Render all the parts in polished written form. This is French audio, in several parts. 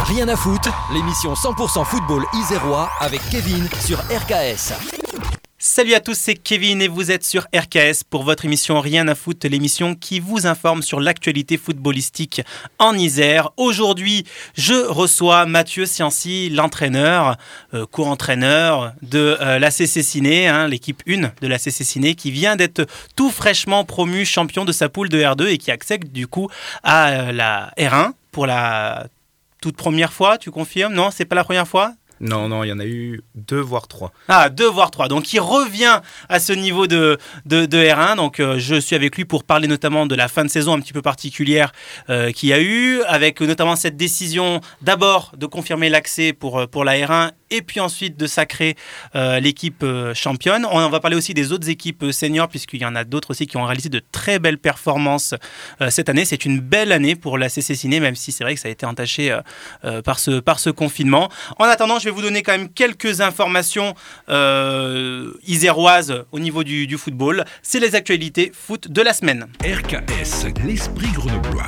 Rien à foutre, l'émission 100% football isérois avec Kevin sur RKS. Salut à tous, c'est Kevin et vous êtes sur RKS pour votre émission Rien à foutre, l'émission qui vous informe sur l'actualité footballistique en Isère. Aujourd'hui, je reçois Mathieu Cianci, l'entraîneur, co-entraîneur de l'ACC Ciné, l'équipe 1 de l'ACC Ciné, qui vient d'être tout fraîchement promu champion de sa poule de R2 et qui accède du coup à la R1 pour la toute première fois, tu confirmes? Non, c'est pas la première fois? Non, il y en a eu 2 voire 3. Ah, 2 voire 3. Donc, il revient à ce niveau de R1. Donc, je suis avec lui pour parler notamment de la fin de saison un petit peu particulière qu'il y a eu, avec notamment cette décision d'abord de confirmer l'accès pour la R1 et puis ensuite de sacrer l'équipe championne. On va parler aussi des autres équipes seniors, puisqu'il y en a d'autres aussi qui ont réalisé de très belles performances cette année. C'est une belle année pour l'ACC Ciné, même si c'est vrai que ça a été entaché par ce confinement. En attendant, je vais vous donner quand même quelques informations iséroises au niveau du football. C'est les actualités foot de la semaine. RKS, l'esprit grenoblois.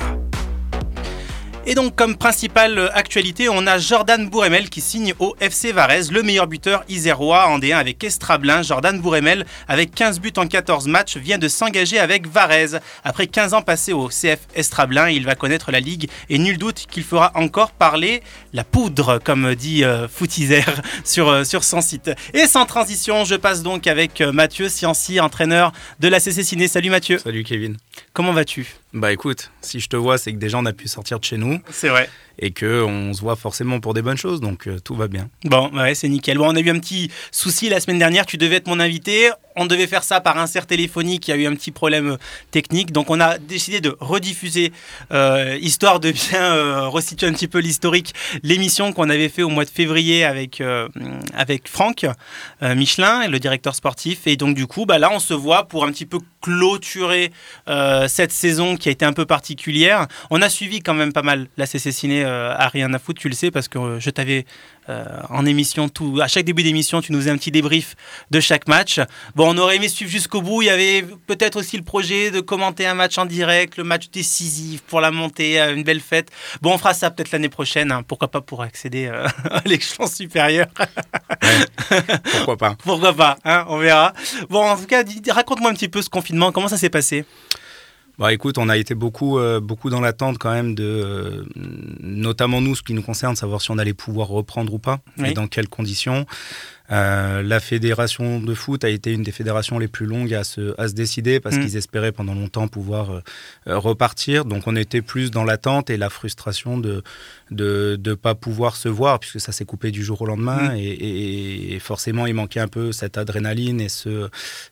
Et donc, comme principale actualité, on a Jordan Bouremel qui signe au FC Varèse, le meilleur buteur isérois en D1 avec Estrablin. Jordan Bouremel, avec 15 buts en 14 matchs, vient de s'engager avec Varèse. Après 15 ans passés au CF Estrablin, il va connaître la Ligue et nul doute qu'il fera encore parler la poudre, comme dit Foot Isère sur son site. Et sans transition, je passe donc avec Mathieu Cianci, entraîneur de l'ACC Ciné. Salut Mathieu. Salut Kevin. Comment vas-tu ? Bah écoute, si je te vois, c'est que déjà on a pu sortir de chez nous. C'est vrai. Et qu'on se voit forcément pour des bonnes choses, donc tout va bien. Bon, ouais, c'est nickel. Bon, on a eu un petit souci la semaine dernière, tu devais être mon invité. On devait faire ça par insert téléphonique, il y a eu un petit problème technique. Donc on a décidé de rediffuser, histoire de bien resituer un petit peu l'historique, l'émission qu'on avait fait au mois de février avec Franck Michelin, le directeur sportif. Et donc du coup, là on se voit pour un petit peu clôturer cette saison qui a été un peu particulière. On a suivi quand même pas mal la CC Ciné à Rien à foutre, tu le sais, parce que je t'avais en émission, à chaque début d'émission, tu nous faisais un petit débrief de chaque match. Bon, on aurait aimé suivre jusqu'au bout. Il y avait peut-être aussi le projet de commenter un match en direct, le match décisif pour la montée, une belle fête. Bon, on fera ça peut-être l'année prochaine, pourquoi pas pour accéder à l'échelon supérieur. Ouais, pourquoi pas. Pourquoi pas, on verra. Bon, en tout cas, raconte-moi un petit peu ce confinement, comment ça s'est passé ? Bah écoute, on a été beaucoup dans l'attente quand même de, notamment nous, ce qui nous concerne, savoir si on allait pouvoir reprendre ou pas, oui. Et dans quelles conditions. La fédération de foot a été une des fédérations les plus longues à se décider parce qu'ils espéraient pendant longtemps pouvoir repartir. Donc on était plus dans l'attente et la frustration de pas pouvoir se voir puisque ça s'est coupé du jour au lendemain et forcément il manquait un peu cette adrénaline et ce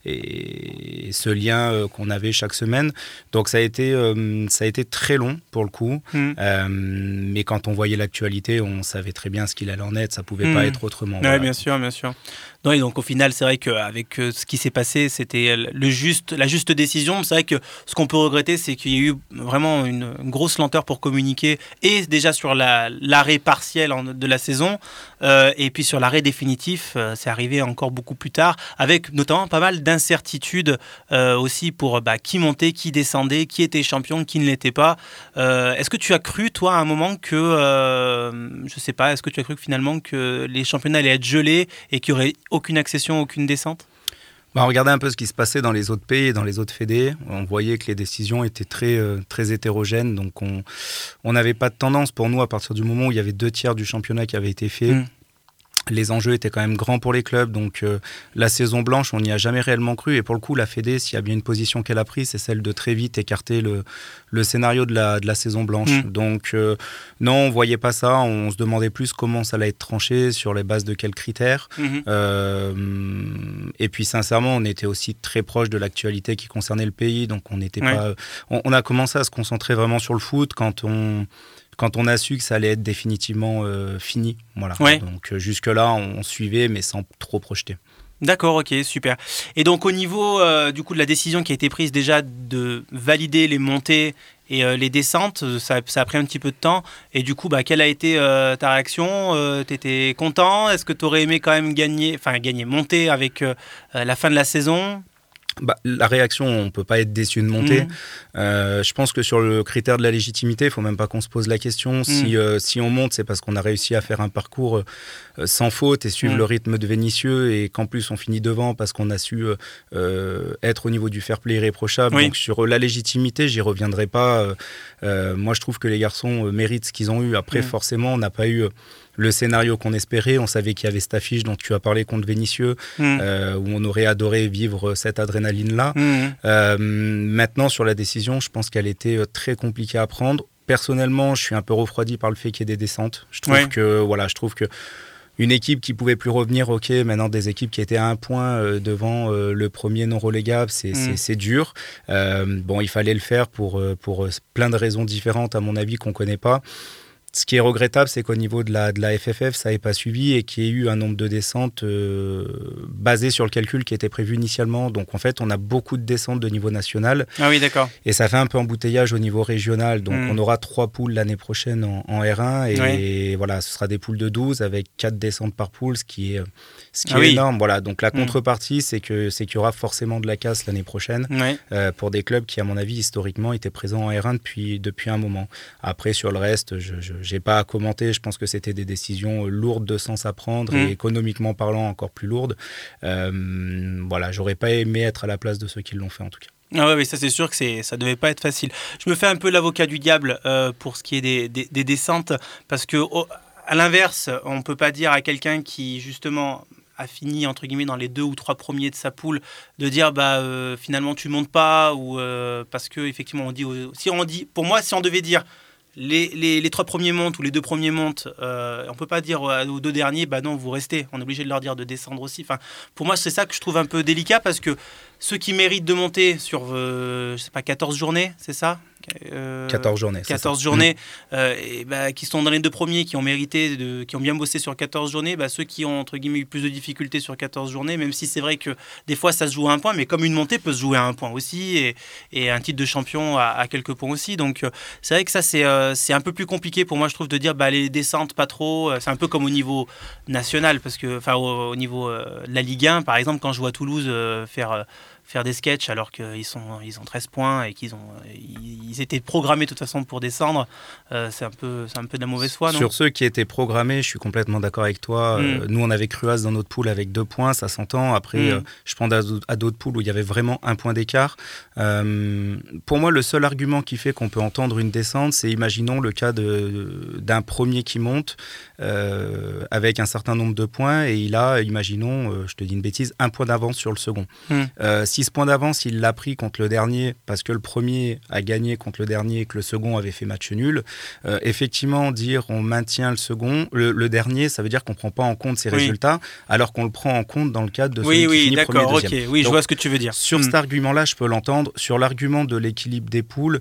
lien qu'on avait chaque semaine. Donc ça a été très long pour le coup. Mais quand on voyait l'actualité, on savait très bien ce qu'il allait en être. Ça pouvait pas être autrement. Ouais, voilà. Bien sûr. Non, et donc au final, c'est vrai qu'avec ce qui s'est passé, c'était la juste décision. C'est vrai que ce qu'on peut regretter, c'est qu'il y a eu vraiment une grosse lenteur pour communiquer, et déjà sur l'arrêt partiel de la saison, et puis sur l'arrêt définitif, c'est arrivé encore beaucoup plus tard, avec notamment pas mal d'incertitudes aussi pour qui montait, qui descendait, qui était champion, qui ne l'était pas. Est-ce que tu as cru, toi, à un moment que, je sais pas, est-ce que tu as cru que finalement que les championnats allaient être gelés et qu'il y aurait aucune accession, aucune descente? On regardait un peu ce qui se passait dans les autres pays et dans les autres fédés. On voyait que les décisions étaient très hétérogènes. Donc, on n'avait pas de tendance pour nous à partir du moment où il y avait 2/3 du championnat qui avait été fait. Les enjeux étaient quand même grands pour les clubs, donc la saison blanche, on n'y a jamais réellement cru. Et pour le coup, la Fédé, s'il y a bien une position qu'elle a prise, c'est celle de très vite écarter le scénario de la saison blanche. Donc non, on ne voyait pas ça. On se demandait plus comment ça allait être tranché, sur les bases de quels critères. Et puis sincèrement, on était aussi très proche de l'actualité qui concernait le pays. Donc on n'était pas... On a commencé à se concentrer vraiment sur le foot quand on a su que ça allait être définitivement fini. Voilà. Ouais. Donc jusque-là, on suivait, mais sans trop projeter. D'accord, ok, super. Et donc au niveau du coup de la décision qui a été prise déjà de valider les montées et les descentes, ça a pris un petit peu de temps. Et du coup, quelle a été ta réaction ? T'étais content ? Est-ce que t'aurais aimé quand même monter avec la fin de la saison ? La réaction, on ne peut pas être déçu de monter. Je pense que sur le critère de la légitimité, il ne faut même pas qu'on se pose la question. Si on monte, c'est parce qu'on a réussi à faire un parcours sans faute et suivre le rythme de Vénissieux, et qu'en plus on finit devant parce qu'on a su être au niveau du fair play irréprochable. Donc sur la légitimité, j'y reviendrai pas. Moi, je trouve que les garçons méritent ce qu'ils ont eu. Après, forcément, on n'a pas eu le scénario qu'on espérait. On savait qu'il y avait cette affiche dont tu as parlé contre Vénissieux, où on aurait adoré vivre cette adrénaline-là. Maintenant, sur la décision, je pense qu'elle était très compliquée à prendre. Personnellement, je suis un peu refroidi par le fait qu'il y ait des descentes. Je trouve que une équipe qui pouvait plus revenir, ok, maintenant des équipes qui étaient à un point devant le premier non relégable, c'est dur. Il fallait le faire pour plein de raisons différentes, à mon avis, qu'on ne connaît pas. Ce qui est regrettable, c'est qu'au niveau de la FFF, ça n'ait pas suivi et qu'il y ait eu un nombre de descentes basé sur le calcul qui était prévu initialement. Donc en fait, on a beaucoup de descentes de niveau national. Ah oui, d'accord. Et ça fait un peu embouteillage au niveau régional. Donc on aura 3 poules l'année prochaine en R1. Et voilà, ce sera des poules de 12 avec 4 descentes par poule, ce qui est énorme. Voilà. Donc la contrepartie, c'est qu'il y aura forcément de la casse l'année prochaine pour des clubs qui, à mon avis, historiquement, étaient présents en R1 depuis un moment. Après, sur le reste, j'ai pas à commenter. Je pense que c'était des décisions lourdes de sens à prendre et économiquement parlant encore plus lourdes. J'aurais pas aimé être à la place de ceux qui l'ont fait en tout cas. Ah oui, ça c'est sûr que ça devait pas être facile. Je me fais un peu l'avocat du diable pour ce qui est des descentes, parce que à l'inverse, on peut pas dire à quelqu'un qui justement a fini entre guillemets dans les 2 ou 3 premiers de sa poule de dire finalement tu montes pas, ou parce que effectivement on dit pour moi, si on devait dire les 3 premiers montent ou les 2 premiers montent, on peut pas dire aux 2 derniers non, vous restez. On est obligé de leur dire de descendre aussi. Enfin, pour moi, c'est ça que je trouve un peu délicat, parce que ceux qui méritent de monter sur 14 journées, c'est ça, 14 journées. 14 journées, qui sont dans les 2 premiers, qui ont mérité, qui ont bien bossé sur 14 journées, ceux qui ont entre guillemets eu plus de difficultés sur 14 journées, même si c'est vrai que des fois ça se joue à 1 point, mais comme une montée peut se jouer à 1 point aussi, et un titre de champion à quelques points aussi. Donc c'est vrai que ça c'est un peu plus compliqué pour moi, je trouve, de dire les descentes pas trop. C'est un peu comme au niveau national, parce que au niveau de la Ligue 1 par exemple, quand je vois Toulouse faire des sketchs alors qu'ils ont 13 points et ils étaient programmés de toute façon pour descendre, c'est un peu de la mauvaise foi, non ? Sur ceux qui étaient programmés, je suis complètement d'accord avec toi. Nous, on avait Cruas dans notre poule avec 2 points, ça s'entend. Après, je pense à d'autres poules où il y avait vraiment 1 point d'écart. Pour moi, le seul argument qui fait qu'on peut entendre une descente, c'est, imaginons le cas d'un premier qui monte avec un certain nombre de points, et il a, imaginons, je te dis une bêtise, 1 point d'avance sur le second. Si ce point d'avance, il l'a pris contre le dernier parce que le premier a gagné contre le dernier et que le second avait fait match nul, effectivement, dire on maintient le dernier, ça veut dire qu'on ne prend pas en compte ses résultats, alors qu'on le prend en compte dans le cadre de celui qui finit premier, deuxième. Oui, je vois ce que tu veux dire. Sur cet argument-là, je peux l'entendre. Sur l'argument de l'équilibre des poules,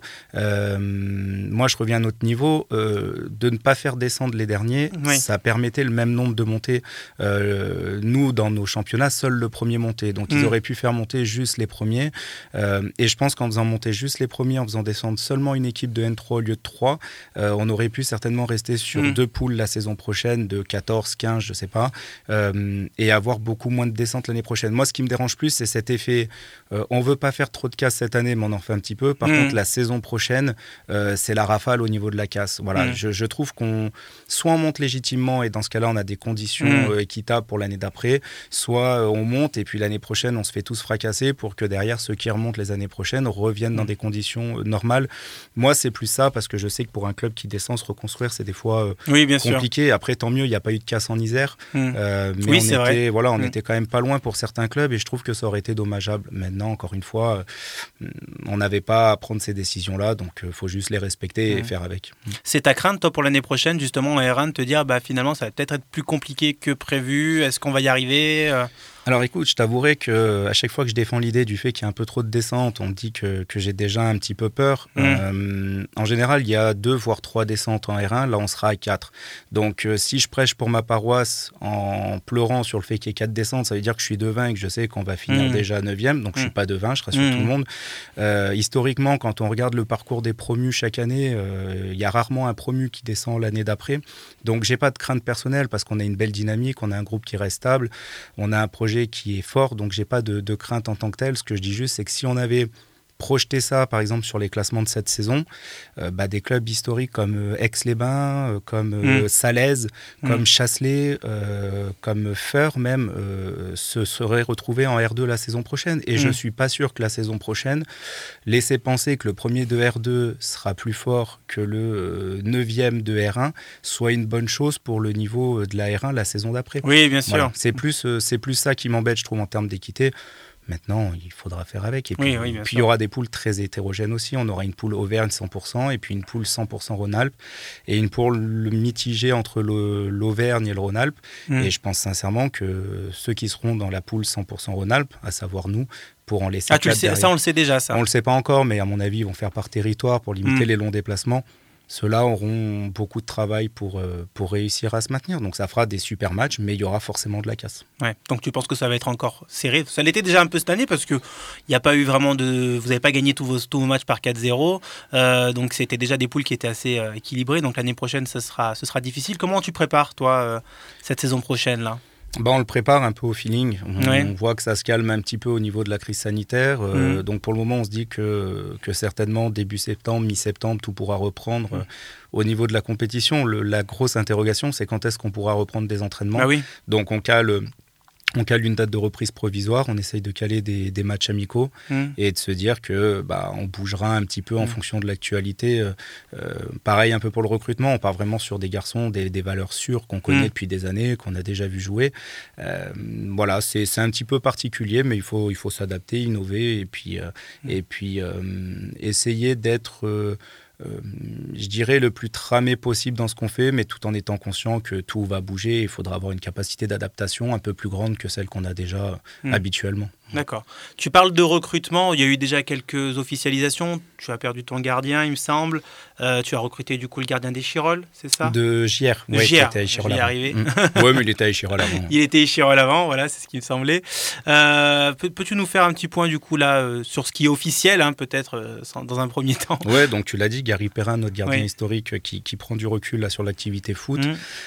moi, je reviens à notre niveau. De ne pas faire descendre les derniers, ça permettait le même nombre de montées. Nous, dans nos championnats, seul le premier montait. Donc, ils auraient pu faire monter juste les premiers. Et je pense qu'en faisant monter juste les premiers, en faisant descendre seulement une équipe de N3 au lieu de 3, on aurait pu certainement rester sur 2 poules la saison prochaine, de 14, 15, je sais pas, et avoir beaucoup moins de descentes l'année prochaine. Moi, ce qui me dérange plus, c'est cet effet, on veut pas faire trop de casse cette année, mais on en fait un petit peu. Par contre, la saison prochaine, c'est la rafale au niveau de la casse. Voilà, je trouve soit on monte légitimement, et dans ce cas-là, on a des conditions équitables pour l'année d'après, soit on monte, et puis l'année prochaine, on se fait tous fracasser pour que derrière, ceux qui remontent les années prochaines reviennent dans des conditions normales. Moi, c'est plus ça, parce que je sais que pour un club qui descend, se reconstruire, c'est des fois compliqué. Sûr. Après, tant mieux, il n'y a pas eu de casse en Isère. Mais on était quand même pas loin pour certains clubs, et je trouve que ça aurait été dommageable. Maintenant, encore une fois, on n'avait pas à prendre ces décisions-là, donc il faut juste les respecter et faire avec. C'est ta crainte, toi, pour l'année prochaine, justement, en R1, de te dire, finalement, ça va peut-être être plus compliqué que prévu. Est-ce qu'on va y arriver ? Alors écoute, je t'avouerai qu'à chaque fois que je défends l'idée du fait qu'il y a un peu trop de descentes, on me dit que j'ai déjà un petit peu peur. En général, il y a 2 voire 3 descentes en R1, là on sera à 4. Donc si je prêche pour ma paroisse en pleurant sur le fait qu'il y ait 4 descentes, ça veut dire que je suis devin et que je sais qu'on va finir déjà 9e, donc je ne suis pas devin, je rassure tout le monde. Historiquement, quand on regarde le parcours des promus chaque année, il y a rarement un promu qui descend l'année d'après. Donc j'ai pas de crainte personnelle, parce qu'on a une belle dynamique, on a un groupe qui reste stable, on a un projet projet qui est fort, donc j'ai pas de crainte en tant que tel. Ce que je dis juste, c'est que si on avait projeter ça, par exemple, sur les classements de cette saison, des clubs historiques comme Aix-les-Bains, comme Salaise, comme Chasselet, comme Feur même, se seraient retrouvés en R2 la saison prochaine. Et je ne suis pas sûr que la saison prochaine, laisser penser que le premier de R2 sera plus fort que le 9e de R1 soit une bonne chose pour le niveau de la R1 la saison d'après. Oui, bien sûr. Voilà. C'est plus ça qui m'embête, je trouve, en termes d'équité. Maintenant, il faudra faire avec. Et puis, il y aura des poules très hétérogènes aussi. On aura une poule Auvergne 100%, et puis une poule 100% Rhône-Alpes, et une poule mitigée entre l'Auvergne et le Rhône-Alpes. Et je pense sincèrement que ceux qui seront dans la poule 100% Rhône-Alpes, à savoir nous, pour en laisser tu le sais, ça on le sait déjà, ça. On le sait pas encore, mais à mon avis, ils vont faire par territoire pour limiter les longs déplacements. Ceux-là auront beaucoup de travail pour réussir à se maintenir. Donc ça fera des super matchs, mais il y aura forcément de la casse. Ouais. Donc tu penses que ça va être encore serré? Ça l'était déjà un peu cette année parce que il n'y a pas eu vraiment vous n'avez pas gagné tous vos matchs par 4-0. Donc c'était déjà des poules qui étaient assez équilibrées. Donc l'année prochaine, ce sera difficile. Comment tu prépares, toi, cette saison prochaine là? On le prépare un peu au feeling. On voit que ça se calme un petit peu au niveau de la crise sanitaire. Donc pour le moment, on se dit que certainement début septembre, mi-septembre, tout pourra reprendre. Au niveau de la compétition, la grosse interrogation, c'est quand est-ce qu'on pourra reprendre des entraînements. Donc on cale une date de reprise provisoire, on essaye de caler des matchs amicaux et de se dire que on bougera un petit peu en fonction de l'actualité. Pareil un peu pour le recrutement, on part vraiment sur des garçons, des valeurs sûres qu'on connaît depuis des années, qu'on a déjà vu jouer. Voilà, c'est un petit peu particulier, mais il faut s'adapter, innover et puis essayer d'être... je dirais le plus tramé possible dans ce qu'on fait, mais tout en étant conscient que tout va bouger. Il faudra avoir une capacité d'adaptation un peu plus grande que celle qu'on a déjà habituellement. D'accord. Tu parles de recrutement, il y a eu déjà quelques officialisations. Tu as perdu ton gardien, il me semble. Tu as recruté du coup le gardien des Chirolles, c'est ça? De JR, oui, qui était à Chirolles avant. Arrivé. Oui, mais il était à Chirolles avant. Il était à Chirolles avant, voilà, c'est ce qui me semblait. Peux-tu nous faire un petit point du coup là sur ce qui est officiel, peut-être dans un premier temps? Ouais, donc tu l'as dit, Gary Perrin, notre gardien historique, qui prend du recul là sur l'activité foot.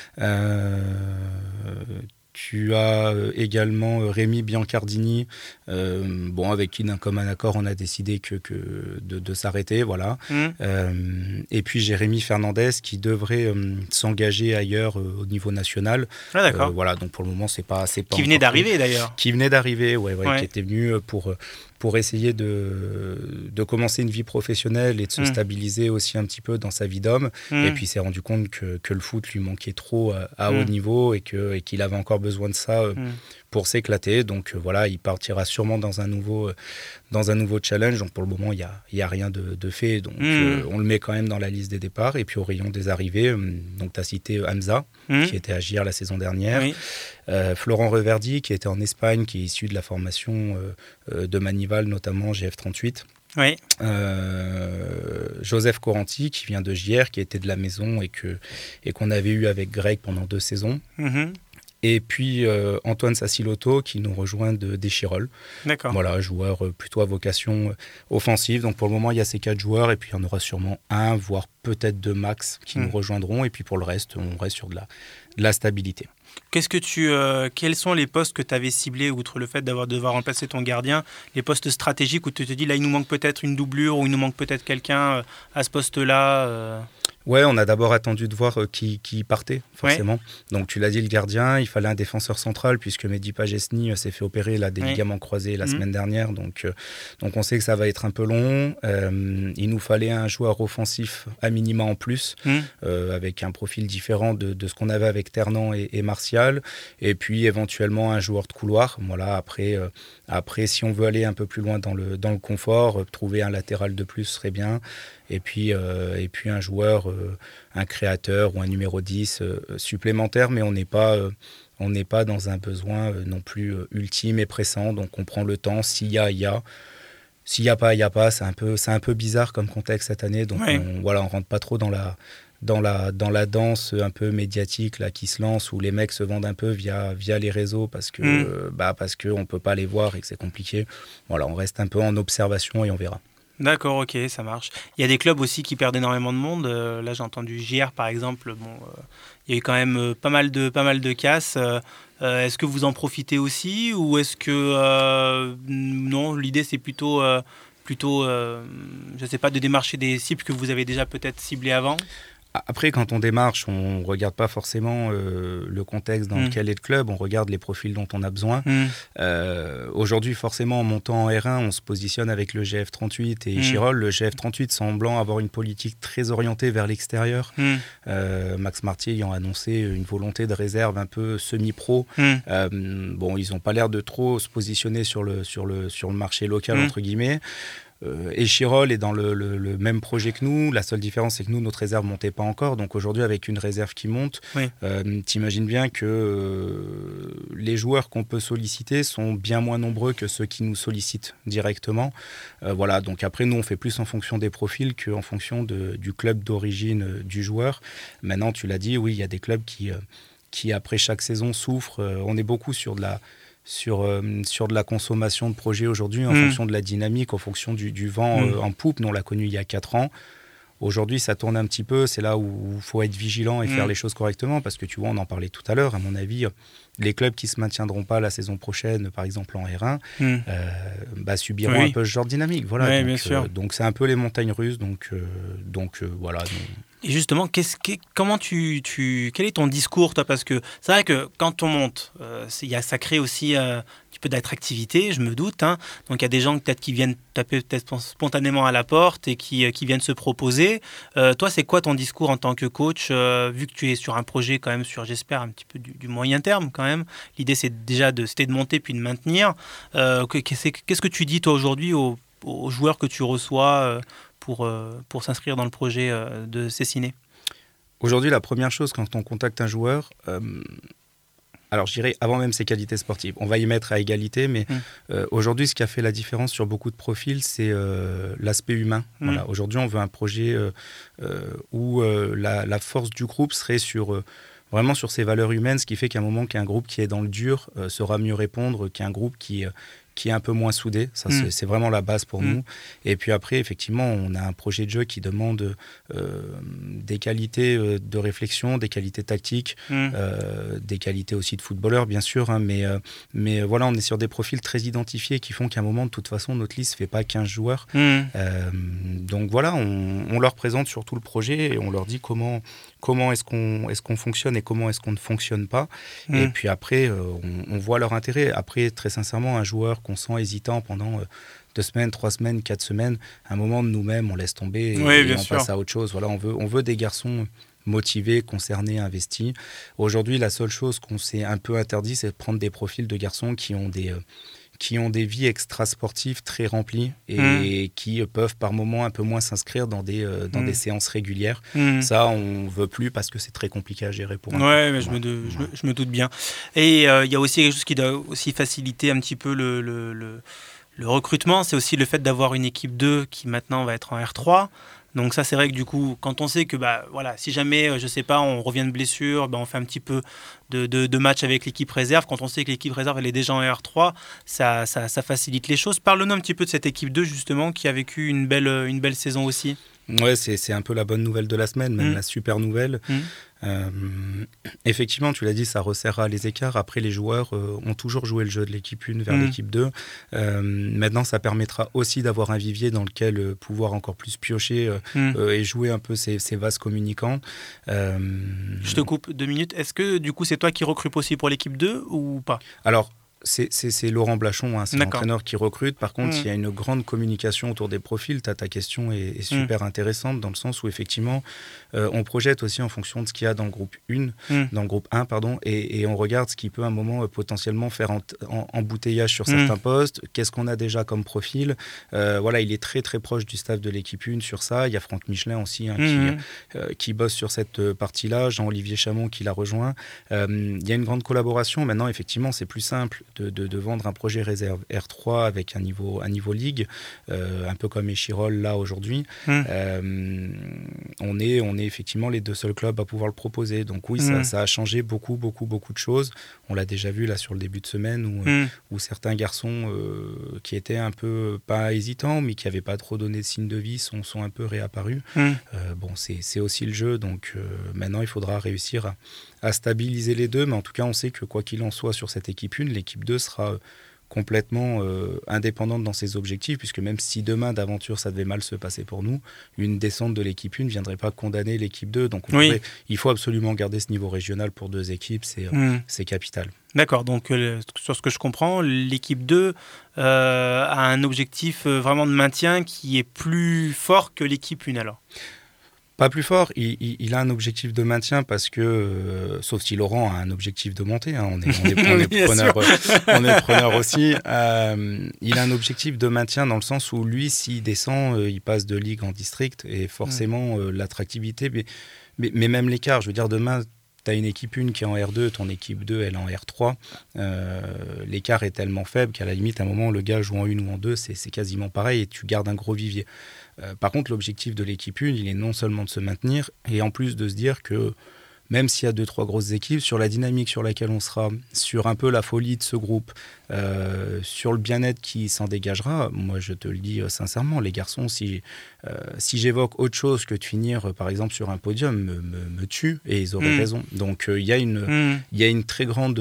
Tu as également Rémi Biancardini, avec qui d'un commun accord on a décidé de s'arrêter, voilà. Et puis Jérémy Fernandez qui devrait s'engager ailleurs au niveau national. Ah d'accord. Voilà, donc pour le moment c'est pas qui venait d'arriver d'ailleurs. Qui venait d'arriver, qui était venu pour essayer de commencer une vie professionnelle et de se stabiliser aussi un petit peu dans sa vie d'homme. Et puis il s'est rendu compte que le foot lui manquait trop à haut niveau et qu'il avait encore besoin de ça pour s'éclater. Donc voilà, il partira sûrement dans un nouveau challenge. Donc pour le moment, il y a rien de fait. Donc on le met quand même dans la liste des départs. Et puis au rayon des arrivées, donc tu as cité Hamza, qui était à JR la saison dernière. Florent Reverdy, qui était en Espagne, qui est issu de la formation de Manival, notamment GF38. Oui. Joseph Coranti, qui vient de JR, qui était de la maison et qu'on avait eu avec Greg pendant 2 saisons. Et puis Antoine Sassilotto qui nous rejoint des Chirolles. D'accord. Voilà, joueur plutôt à vocation offensive. Donc pour le moment, il y a ces 4 joueurs et puis il y en aura sûrement 1, voire peut-être 2 max qui nous rejoindront. Et puis pour le reste, on reste sur de la stabilité. Quels sont les postes que tu avais ciblés, outre le fait devoir remplacer ton gardien, les postes stratégiques où tu te dis là il nous manque peut-être une doublure ou il nous manque peut-être quelqu'un à ce poste-là Ouais, on a d'abord attendu de voir qui partait, forcément. Donc tu l'as dit, le gardien, il fallait un défenseur central puisque Mehdi Pagesny s'est fait opérer des ligaments croisés la semaine dernière. Donc on sait que ça va être un peu long. Il nous fallait un joueur offensif à minima en plus, avec un profil différent de ce qu'on avait avec Ternant et Martial. Et puis éventuellement un joueur de couloir. Voilà, après, si on veut aller un peu plus loin dans le confort, trouver un latéral de plus serait bien. Et puis un joueur, un créateur ou un numéro 10 supplémentaire, mais on n'est pas dans un besoin non plus ultime et pressant. Donc on prend le temps, s'il y a, il y a. S'il n'y a pas, il n'y a pas. C'est un peu bizarre comme contexte cette année. Donc on rentre pas trop dans la danse un peu médiatique là, qui se lance, où les mecs se vendent un peu via les réseaux parce qu'on peut pas les voir et que c'est compliqué. Voilà, on reste un peu en observation et on verra. D'accord, ok, ça marche. Il y a des clubs aussi qui perdent énormément de monde. Là, j'ai entendu JR, par exemple. Il y a eu quand même pas mal de casses. Est-ce que vous en profitez aussi ou est-ce que non, l'idée c'est plutôt je sais pas, de démarcher des cibles que vous avez déjà peut-être ciblées avant? Après, quand on démarche, on ne regarde pas forcément le contexte dans lequel est le club, on regarde les profils dont on a besoin. Aujourd'hui, forcément, en montant en R1, on se positionne avec le GF38 et Échirol. Le GF38 semblant avoir une politique très orientée vers l'extérieur. Max Martier ayant annoncé une volonté de réserve un peu semi-pro. Bon, ils n'ont pas l'air de trop se positionner sur le marché local, entre guillemets. Échirol est dans le même projet que nous. La seule différence, c'est que nous, notre réserve ne montait pas encore. Donc aujourd'hui, avec une réserve qui monte, t'imagines bien que les joueurs qu'on peut solliciter sont bien moins nombreux que ceux qui nous sollicitent directement. Voilà, donc après, nous, on fait plus en fonction des profils qu'en fonction du club d'origine du joueur. Maintenant, tu l'as dit, oui, il y a des clubs qui après chaque saison, souffrent. On est beaucoup sur de la consommation de projets aujourd'hui en fonction de la dynamique, en fonction du vent en poupe. Nous, on l'a connu il y a 4 ans. Aujourd'hui, ça tourne un petit peu. C'est là où il faut être vigilant et faire les choses correctement parce que tu vois, on en parlait tout à l'heure. À mon avis, les clubs qui ne se maintiendront pas la saison prochaine, par exemple en R1, subiront un peu ce genre de dynamique. Voilà. Oui, donc, bien sûr. Donc, c'est un peu les montagnes russes. Donc voilà. Et justement, quel est ton discours, toi? Parce que c'est vrai que quand on monte, ça crée aussi un petit peu d'attractivité, je me doute. Hein. Donc il y a des gens peut-être qui viennent taper peut-être spontanément à la porte et qui viennent se proposer. Toi, c'est quoi ton discours en tant que coach, vu que tu es sur un projet quand même j'espère, un petit peu du moyen terme quand même. L'idée, c'était de monter puis de maintenir. Qu'est-ce que tu dis, toi, aujourd'hui, aux joueurs que tu reçois pour s'inscrire dans le projet de Cessiné? Aujourd'hui, la première chose quand on contacte un joueur, alors je dirais avant même ses qualités sportives, on va y mettre à égalité, mais aujourd'hui, ce qui a fait la différence sur beaucoup de profils, c'est l'aspect humain. Voilà. Aujourd'hui, on veut un projet où la force du groupe serait vraiment sur ses valeurs humaines, ce qui fait qu'à un moment qu'un groupe qui est dans le dur saura mieux répondre qu'un groupe qui est un peu moins soudé. Ça, c'est vraiment la base pour nous. Et puis après, effectivement, on a un projet de jeu qui demande des qualités de réflexion, des qualités tactiques, des qualités aussi de footballeur, bien sûr. Hein, mais voilà, on est sur des profils très identifiés qui font qu'à un moment, de toute façon, notre liste ne fait pas 15 joueurs. Donc voilà, on leur présente surtout le projet et on leur dit comment est-ce qu'on fonctionne et comment est-ce qu'on ne fonctionne pas. Et puis après, on voit leur intérêt. Après, très sincèrement, un joueur qu'on sent hésitant pendant 2 semaines, 3 semaines, 4 semaines, à un moment de nous-mêmes, on laisse tomber et on passe à autre chose. Voilà, on veut des garçons motivés, concernés, investis. Aujourd'hui, la seule chose qu'on s'est un peu interdit, c'est de prendre des profils de garçons qui ont des vies extrasportives très remplies et qui peuvent par moments un peu moins s'inscrire dans des séances régulières. Ça, on ne veut plus parce que c'est très compliqué à gérer pour un mais je me doute bien. Et il y a aussi quelque chose qui doit aussi faciliter un petit peu le recrutement, c'est aussi le fait d'avoir une équipe 2 qui maintenant va être en R3. Donc ça, c'est vrai que du coup, quand on sait que si jamais, je sais pas, on revient de blessure, on fait un petit peu de matchs avec l'équipe réserve. Quand on sait que l'équipe réserve, elle est déjà en R3, ça facilite les choses. Parle-nous un petit peu de cette équipe 2, justement, qui a vécu une belle saison aussi. Ouais, c'est un peu la bonne nouvelle de la semaine, même la super nouvelle. Effectivement, tu l'as dit, ça resserrera les écarts. Après, les joueurs ont toujours joué le jeu de l'équipe 1 vers l'équipe 2. Maintenant, ça permettra aussi d'avoir un vivier dans lequel pouvoir encore plus piocher et jouer un peu ces vases communicants. Je te coupe 2 minutes. Est-ce que du coup, c'est toi qui recrutes aussi pour l'équipe 2 ou pas? Alors, c'est Laurent Blachon, hein, c'est l'entraîneur qui recrute. Par contre, il y a une grande communication autour des profils. Ta question est super intéressante dans le sens où, effectivement, on projette aussi en fonction de ce qu'il y a dans le groupe 1, dans le groupe 1, et on regarde ce qui peut à un moment potentiellement faire embouteillage sur certains postes. Qu'est-ce qu'on a déjà comme profil? Voilà, il est très très proche du staff de l'équipe 1 sur ça. Il y a Franck Michelin aussi qui bosse sur cette partie-là. Jean-Olivier Chamon qui l'a rejoint. Il y a une grande collaboration. Maintenant, effectivement, c'est plus simple de vendre un projet réserve R3 avec un niveau ligue, un peu comme Échirol là aujourd'hui. On est effectivement les 2 seuls clubs à pouvoir le proposer. Donc oui, ça a changé beaucoup de choses. On l'a déjà vu là sur le début de semaine où certains garçons qui étaient un peu, pas hésitants, mais qui n'avaient pas trop donné de signe de vie sont un peu réapparus. C'est aussi le jeu. Donc maintenant, il faudra réussir à stabiliser les deux. Mais en tout cas, on sait que quoi qu'il en soit sur cette équipe 1, l'équipe 2 sera complètement indépendante dans ses objectifs, puisque même si demain d'aventure ça devait mal se passer pour nous, une descente de l'équipe 1 ne viendrait pas condamner l'équipe 2. Donc il faut absolument garder ce niveau régional pour 2 équipes, c'est capital. D'accord, donc sur ce que je comprends, l'équipe 2 a un objectif vraiment de maintien qui est plus fort que l'équipe 1 alors. Pas plus fort, il a un objectif de maintien parce que, sauf si Laurent a un objectif de montée, on est preneur aussi. Il a un objectif de maintien dans le sens où lui, s'il descend, il passe de ligue en district et forcément l'attractivité, mais même l'écart, je veux dire demain, tu as une équipe 1 qui est en R2, ton équipe 2 elle est en R3, l'écart est tellement faible qu'à la limite à un moment le gars joue en 1 ou en 2, c'est quasiment pareil et tu gardes un gros vivier. Par contre, l'objectif de l'équipe 1, il est non seulement de se maintenir, et en plus de se dire que même s'il y a 2-3 grosses équipes, sur la dynamique sur laquelle on sera, sur un peu la folie de ce groupe, sur le bien-être qui s'en dégagera, moi je te le dis sincèrement, les garçons, si j'évoque autre chose que de finir par exemple sur un podium, me tuent, et ils auraient raison. Donc il y a une très grande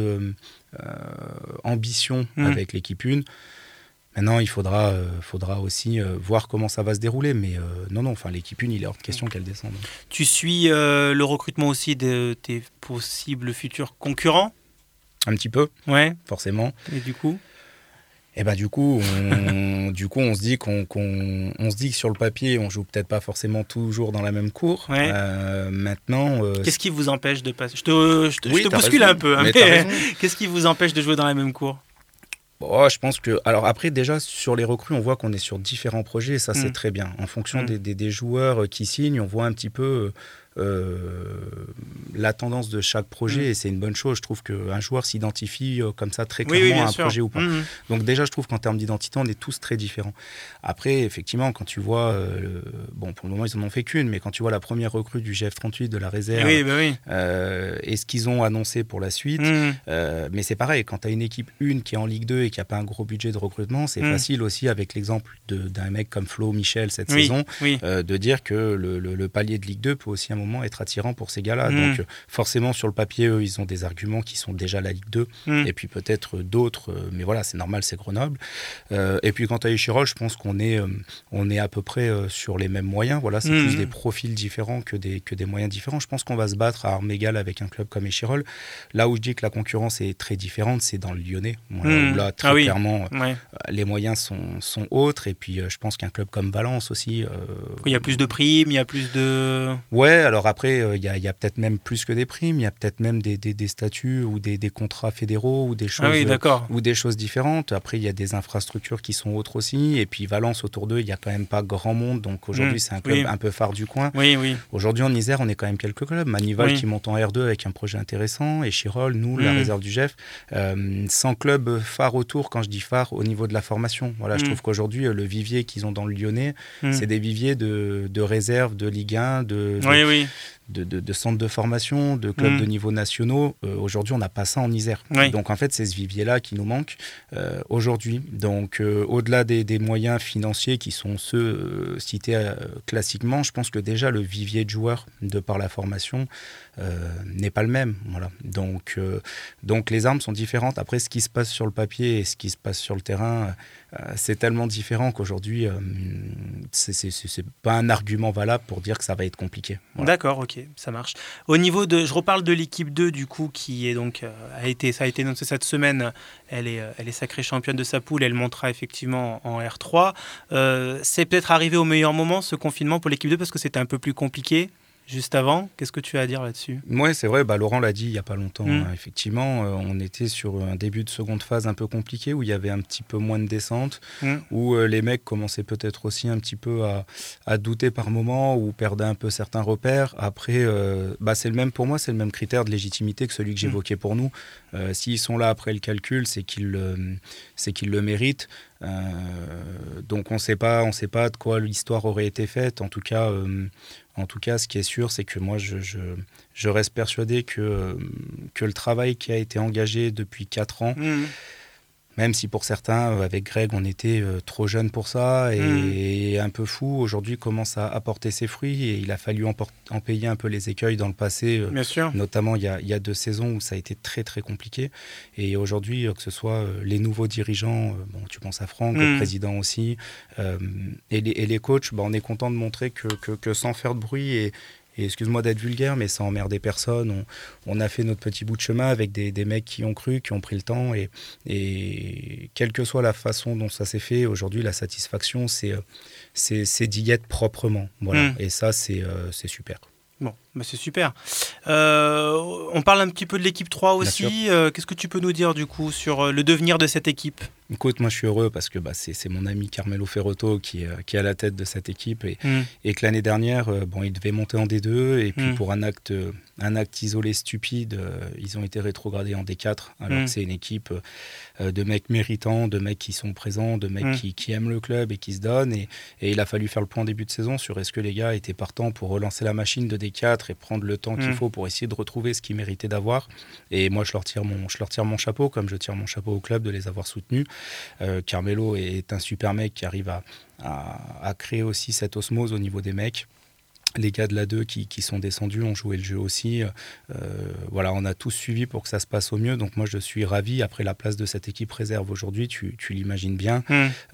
ambition avec l'équipe 1. Maintenant, il faudra aussi voir comment ça va se dérouler. Mais l'équipe 1, il est hors de question qu'elle descende. Tu suis le recrutement aussi de tes possibles futurs concurrents ? Un petit peu, ouais. Forcément. Et du coup ? Du coup, on se dit que sur le papier, on joue peut-être pas forcément toujours dans la même cour. Ouais. Maintenant, qu'est-ce qui vous empêche de passer ? Je te bouscule un peu, mais qu'est-ce qui vous empêche de jouer dans la même cour ? Je pense que... Alors après, déjà, sur les recrues, on voit qu'on est sur différents projets et ça, c'est très bien. En fonction des joueurs qui signent, on voit un petit peu la tendance de chaque projet et c'est une bonne chose. Je trouve qu'un joueur s'identifie comme ça très clairement à un projet ou pas. Donc déjà, je trouve qu'en termes d'identité, on est tous très différents. Après, effectivement, quand tu vois... pour le moment, ils n'en ont fait qu'une, mais quand tu vois la première recrue du GF38 de la réserve et ce qu'ils ont annoncé pour la suite, mais c'est pareil, quand tu as une équipe 1 qui est en Ligue 2 et qui n'a pas un gros budget de recrutement, c'est facile aussi avec l'exemple d'un mec comme Flo Michel cette saison, de dire que le palier de Ligue 2 peut aussi à un moment être attirant pour ces gars-là. Donc forcément, sur le papier, eux, ils ont des arguments qui sont déjà la Ligue 2 et puis peut-être d'autres, mais voilà, c'est normal, c'est Grenoble. Et puis quant à Échirol, je pense qu'on est à peu près sur les mêmes moyens. Voilà, c'est plus des profils différents que des moyens différents. Je pense qu'on va se battre à armes égales avec un club comme Échirol. Là où je dis que la concurrence est très différente, c'est dans le Lyonnais. Voilà, où là, très clairement, les moyens sont autres. Et puis, je pense qu'un club comme Valence aussi... il y a plus de primes, il y a plus de... Ouais, alors après, il y a peut-être même plus que des primes. Il y a peut-être même des statuts ou des contrats fédéraux ou des choses différentes. Après, il y a des infrastructures qui sont autres aussi. Et puis, Valence, autour d'eux, il n'y a quand même pas grand monde. Donc, aujourd'hui, c'est un club un peu phare du coin. Aujourd'hui, en Isère, on est quand même quelques clubs. Manival qui monte en R2 avec un projet intéressant. Échirol, nous, la réserve du GEF. 100 clubs phares autour. Quand je dis phare, au niveau de la formation. Voilà, je trouve qu'aujourd'hui, le vivier qu'ils ont dans le Lyonnais, c'est des viviers de réserve, de Ligue 1, de centres de formation, de clubs de niveau nationaux. Aujourd'hui, on n'a pas ça en Isère. Donc, en fait, c'est ce vivier-là qui nous manque aujourd'hui. Donc, au-delà des moyens financiers qui sont ceux cités classiquement, je pense que déjà, le vivier de joueurs, de par la formation, n'est pas le même. Voilà. Donc, les armes sont différentes. Après, ce qui se passe sur le papier et ce qui se passe sur le terrain, c'est tellement différent qu'aujourd'hui, c'est pas un argument valable pour dire que ça va être compliqué. Voilà. D'accord, ok, ça marche. Au niveau de, je reparle de l'équipe 2 du coup, qui est donc ça a été annoncé cette semaine. Elle est sacrée championne de sa poule. Elle montera effectivement en R3. C'est peut-être arrivé au meilleur moment ce confinement pour l'équipe 2 parce que c'était un peu plus compliqué. juste avant. Qu'est-ce que tu as à dire là-dessus ? Ouais, c'est vrai, Laurent l'a dit il n'y a pas longtemps. Effectivement, on était sur un début de seconde phase un peu compliqué où il y avait un petit peu moins de descente, où les mecs commençaient peut-être aussi un petit peu à douter par moment ou perdaient un peu certains repères. Après, c'est le même pour moi, c'est le même critère de légitimité que celui que j'évoquais pour nous. S'ils sont là après le calcul, c'est qu'ils le méritent. Donc on ne sait pas de quoi l'histoire aurait été faite. En tout cas, ce qui est sûr, c'est que moi, je reste persuadé que le travail qui a été engagé depuis 4 ans, même si pour certains, avec Greg, on était trop jeunes pour ça et un peu fou, aujourd'hui commence à apporter ses fruits et il a fallu en payer un peu les écueils dans le passé, Bien sûr. Notamment il y a 2 saisons où ça a été très très compliqué. Et aujourd'hui, que ce soit les nouveaux dirigeants, tu penses à Franck, le président aussi, et les coachs, on est content de montrer que sans faire de bruit et excuse-moi d'être vulgaire, mais sans emmerder personne, on a fait notre petit bout de chemin avec des mecs qui ont cru, qui ont pris le temps. Et quelle que soit la façon dont ça s'est fait, aujourd'hui, la satisfaction, c'est d'y être proprement. Voilà. Et ça, c'est super. Bon, c'est super. On parle un petit peu de l'équipe 3 aussi. Qu'est-ce que tu peux nous dire du coup sur le devenir de cette équipe ? Écoute, moi je suis heureux parce que c'est mon ami Carmelo Ferrotto qui est à la tête de cette équipe et que l'année dernière, il devait monter en D2 et puis pour un acte isolé stupide, ils ont été rétrogradés en D4 alors que c'est une équipe de mecs méritants, de mecs qui sont présents, de mecs qui aiment le club et qui se donnent et il a fallu faire le point en début de saison sur est-ce que les gars étaient partants pour relancer la machine de D4 et prendre le temps qu'il faut pour essayer de retrouver ce qu'ils méritaient d'avoir. Et moi je leur tire mon chapeau comme je tire mon chapeau au club de les avoir soutenus. Carmelo est un super mec qui arrive à créer aussi cette osmose au niveau des mecs. Les gars de la 2 qui sont descendus ont joué le jeu aussi. On a tous suivi pour que ça se passe au mieux. Donc moi, je suis ravi. Après, la place de cette équipe réserve aujourd'hui, tu l'imagines bien.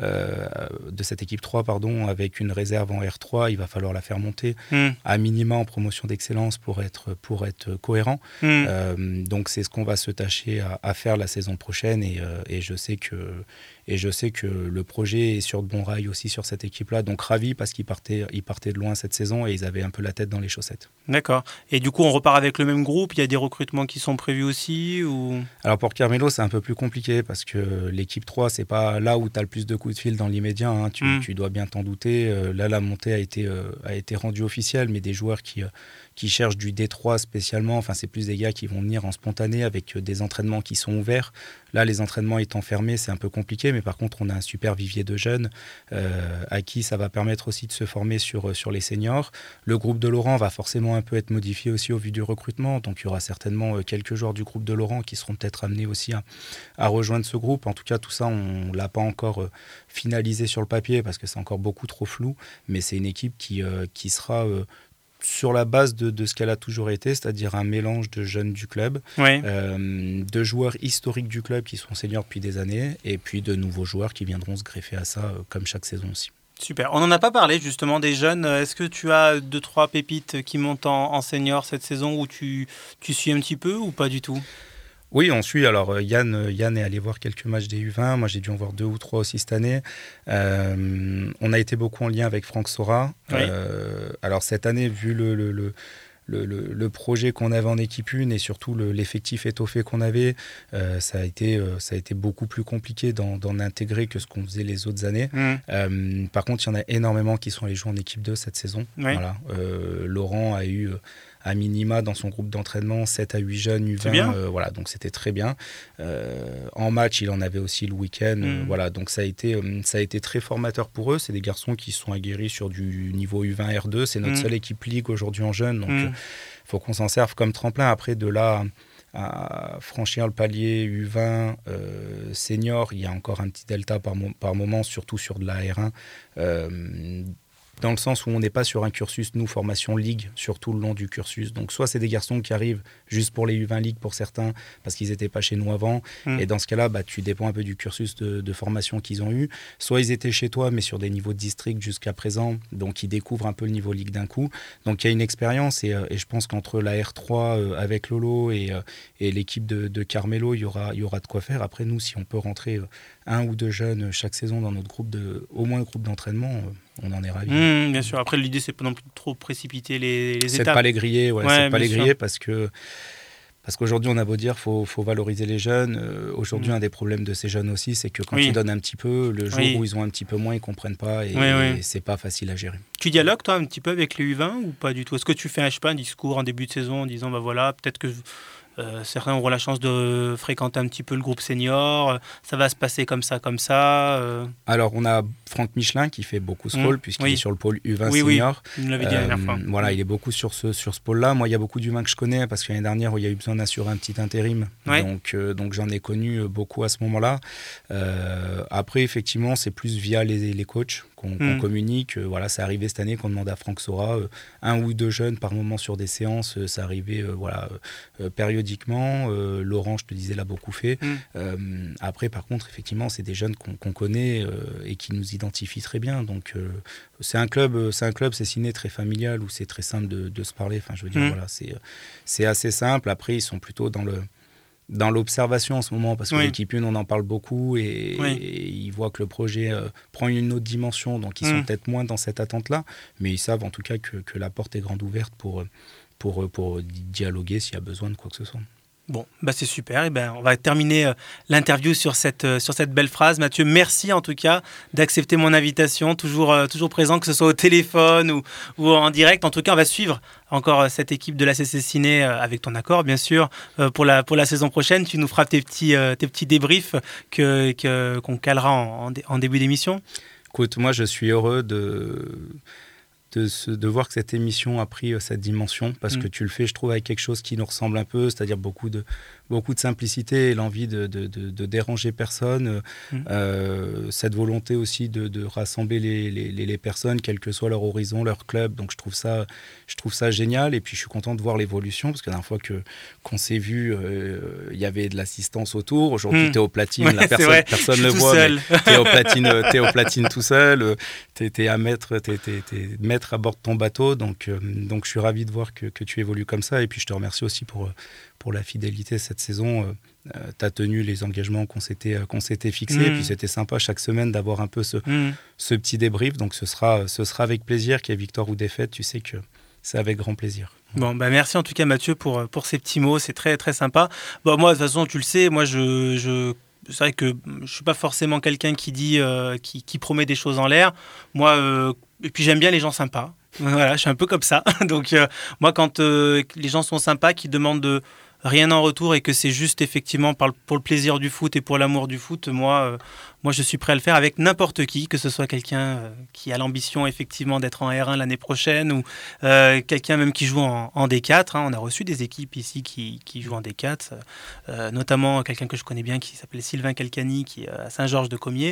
De cette équipe 3, avec une réserve en R3, il va falloir la faire monter à minima en promotion d'excellence pour être cohérent. Donc c'est ce qu'on va se tâcher à faire la saison prochaine. Et je sais que le projet est sur de bons rails aussi sur cette équipe-là. Donc ravi parce qu'ils partaient de loin cette saison et ils avaient un peu la tête dans les chaussettes. D'accord. Et du coup, on repart avec le même groupe. Il y a des recrutements qui sont prévus aussi ou... Alors pour Carmelo, c'est un peu plus compliqué parce que l'équipe 3, c'est pas là où tu as le plus de coups de fil dans l'immédiat. Hein. Tu dois bien t'en douter. Là, la montée a été rendue officielle, mais des joueurs qui cherchent du D3 spécialement, c'est plus des gars qui vont venir en spontané avec des entraînements qui sont ouverts. Là, les entraînements étant fermés, c'est un peu compliqué, mais par contre, on a un super vivier de jeunes à qui ça va permettre aussi de se former sur les seniors. Le groupe de Laurent va forcément un peu être modifié aussi au vu du recrutement, donc il y aura certainement quelques joueurs du groupe de Laurent qui seront peut-être amenés aussi à rejoindre ce groupe. En tout cas, tout ça, on ne l'a pas encore finalisé sur le papier parce que c'est encore beaucoup trop flou, mais c'est une équipe qui sera... sur la base de ce qu'elle a toujours été, c'est-à-dire un mélange de jeunes du club, de joueurs historiques du club qui sont seniors depuis des années, et puis de nouveaux joueurs qui viendront se greffer à ça, comme chaque saison aussi. Super. On n'en a pas parlé justement des jeunes. Est-ce que tu as 2-3 pépites qui montent en senior cette saison où tu suis un petit peu ou pas du tout ? Oui, on suit. Alors, Yann est allé voir quelques matchs des U20. Moi, j'ai dû en voir 2 ou 3 aussi cette année. On a été beaucoup en lien avec Franck Sora. Oui. Alors, cette année, vu le projet qu'on avait en équipe 1 et surtout l'effectif étoffé qu'on avait, ça a été beaucoup plus compliqué d'en intégrer que ce qu'on faisait les autres années. Par contre, il y en a énormément qui sont allés jouer en équipe 2 cette saison. Oui. Voilà. Laurent a eu... à minima dans son groupe d'entraînement 7 à 8 jeunes U20, voilà, donc c'était très bien. En match, il en avait aussi le week-end, voilà, donc ça a été très formateur pour eux. C'est des garçons qui sont aguerris sur du niveau U20 R2, c'est notre seule équipe ligue aujourd'hui en jeunes, donc faut qu'on s'en serve comme tremplin. Après, de là à franchir le palier U20 senior, il y a encore un petit delta par moment, surtout sur de la R1, dans le sens où on n'est pas sur un cursus, nous, formation ligue, sur tout le long du cursus. Donc, soit c'est des garçons qui arrivent juste pour les U20 Ligue pour certains, parce qu'ils n'étaient pas chez nous avant. Et dans ce cas-là, tu dépends un peu du cursus de formation qu'ils ont eu. Soit ils étaient chez toi, mais sur des niveaux de district jusqu'à présent. Donc, ils découvrent un peu le niveau Ligue d'un coup. Donc, il y a une expérience. Et je pense qu'entre la R3 avec Lolo et l'équipe de Carmelo, il y aura de quoi faire. Après, nous, si on peut rentrer 1 ou 2 jeunes chaque saison dans notre groupe au moins le groupe d'entraînement... on en est ravis. Bien sûr. Après, l'idée, c'est pas non plus de trop précipiter les étapes. C'est de pas les griller, c'est de pas les griller sûr. parce qu'aujourd'hui, on a beau dire faut valoriser les jeunes. Aujourd'hui, un des problèmes de ces jeunes aussi, c'est que quand ils donnent un petit peu, le jour où ils ont un petit peu moins, ils comprennent pas et c'est pas facile à gérer. Tu dialogues, toi, un petit peu avec les U20 ou pas du tout? Est-ce que tu fais un discours en début de saison en disant, voilà, peut-être que certains auront la chance de fréquenter un petit peu le groupe senior, ça va se passer comme ça. Alors, on a Franck Michelin qui fait beaucoup ce rôle, puisqu'il est sur le pôle U20 senior. Il nous l'avait dit la dernière fois. Voilà, il est beaucoup sur ce pôle-là. Moi, il y a beaucoup d'U20 que je connais, parce que l'année dernière, il y a eu besoin d'assurer un petit intérim. Donc j'en ai connu beaucoup à ce moment-là. Après, effectivement, c'est plus via les coachs qu'on communique. Voilà, c'est arrivé cette année qu'on demande à Franck Sora, 1 ou 2 jeunes par moment sur des séances. Ça arrivait périodiquement. Laurent, je te disais, l'a beaucoup fait. Après, par contre, effectivement, c'est des jeunes qu'on connaît et qui nous identifient très bien. Donc, c'est un club, c'est signé très familial où c'est très simple de se parler. Enfin, je veux dire, voilà, c'est assez simple. Après, ils sont plutôt dans l'observation en ce moment, parce que l'équipe 1, on en parle beaucoup et ils voient que le projet prend une autre dimension, donc ils sont peut-être moins dans cette attente-là, mais ils savent en tout cas que la porte est grande ouverte pour dialoguer s'il y a besoin de quoi que ce soit. Bon, c'est super. Et on va terminer l'interview sur cette belle phrase. Mathieu, merci en tout cas d'accepter mon invitation, toujours présent, que ce soit au téléphone ou en direct. En tout cas, on va suivre encore cette équipe de la CC Ciné avec ton accord, bien sûr, pour la saison prochaine. Tu nous feras tes petits débriefs qu'on calera en début d'émission. Écoute, moi, je suis heureux de voir que cette émission a pris cette dimension, parce que tu le fais, je trouve, avec quelque chose qui nous ressemble un peu, c'est-à-dire beaucoup de simplicité et l'envie de déranger personne, cette volonté aussi de rassembler les personnes, quel que soit leur horizon, leur club. Donc je trouve ça génial, et puis je suis content de voir l'évolution, parce que la dernière fois qu'on s'est vu, il y avait de l'assistance autour. Aujourd'hui, t'es aux platines, personne ne le voit, mais t'es aux platines tout seul, t'es maître à bord de ton bateau, donc je suis ravi de voir que tu évolues comme ça, et puis je te remercie aussi pour la fidélité cette saison. Tu as tenu les engagements qu'on s'était fixés, et puis c'était sympa chaque semaine d'avoir un peu ce petit débrief, donc ce sera avec plaisir, qu'il y ait victoire ou défaite, tu sais que c'est avec grand plaisir. Bon, merci en tout cas Mathieu pour ces petits mots, c'est très très sympa. Moi de toute façon tu le sais, moi c'est vrai que je ne suis pas forcément quelqu'un qui dit, qui promet des choses en l'air. Moi, et puis j'aime bien les gens sympas. Voilà, je suis un peu comme ça. Donc moi, quand les gens sont sympas, qui demandent rien en retour et que c'est juste effectivement pour le plaisir du foot et pour l'amour du foot, moi je suis prêt à le faire avec n'importe qui, que ce soit quelqu'un qui a l'ambition effectivement d'être en R1 l'année prochaine, ou quelqu'un même qui joue en D4. On a reçu des équipes ici qui jouent en D4, notamment quelqu'un que je connais bien qui s'appelle Sylvain Calcani, qui est à Saint-Georges-de-Comiers,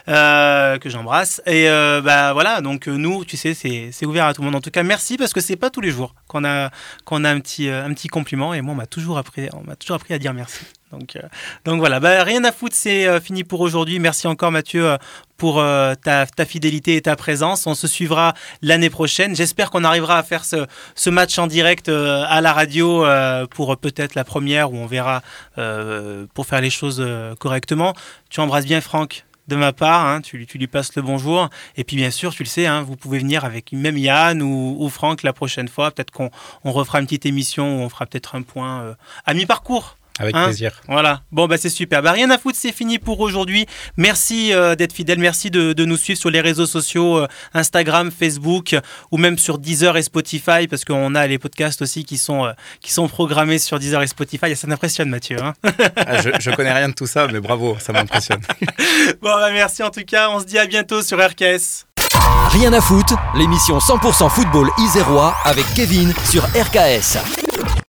que j'embrasse. Et voilà, donc nous, tu sais, c'est ouvert à tout le monde. En tout cas, merci, parce que c'est pas tous les jours qu'on a un petit compliment, et moi on m'a toujours appris à dire merci. Donc voilà, rien à foutre, c'est fini pour aujourd'hui. Merci encore Mathieu pour ta fidélité et ta présence. On se suivra l'année prochaine. J'espère qu'on arrivera à faire ce match en direct à la radio pour peut-être la première, où on verra pour faire les choses correctement. Tu embrasses bien Franck de ma part, tu lui passes le bonjour. Et puis bien sûr, tu le sais, vous pouvez venir avec même Yann ou Franck la prochaine fois. Peut-être qu'on refera une petite émission où on fera peut-être un point à mi-parcours. Avec plaisir. Voilà. Bon, c'est super. Rien à foutre, c'est fini pour aujourd'hui. Merci d'être fidèle. Merci de nous suivre sur les réseaux sociaux, Instagram, Facebook, ou même sur Deezer et Spotify, parce qu'on a les podcasts aussi qui sont programmés sur Deezer et Spotify. Ça m'impressionne, Mathieu. Je connais rien de tout ça, mais bravo, ça m'impressionne. Bon, merci en tout cas. On se dit à bientôt sur RKS. Rien à foutre, l'émission 100% football isérois avec Kevin sur RKS.